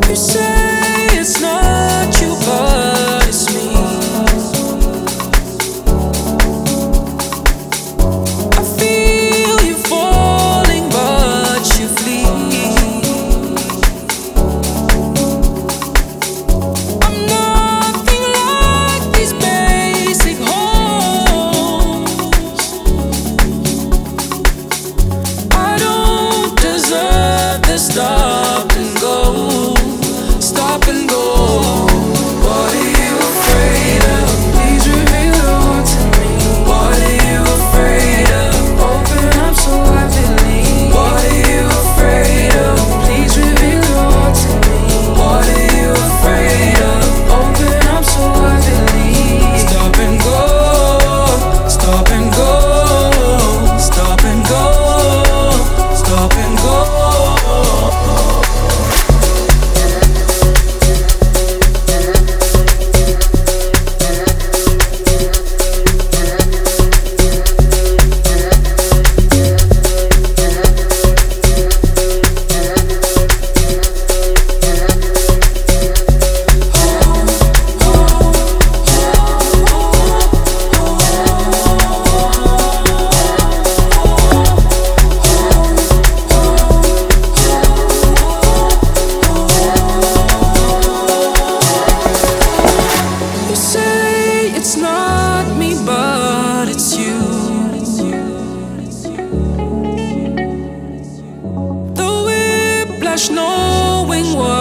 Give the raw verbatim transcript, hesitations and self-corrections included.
You say it's not you, but it's me. I feel you falling, but you flee. I'm nothing like these basic holes. I don't deserve the stop and go, stop and go. What are you afraid of? Please reveal all to me. What are you afraid of? Open up so I believe. What are you afraid of? Please reveal all to me. What are you afraid of? Open up so I believe. Stop and go, stop and go, stop and go, stop and go. You say it's not me, but it's you. The whiplash, knowing what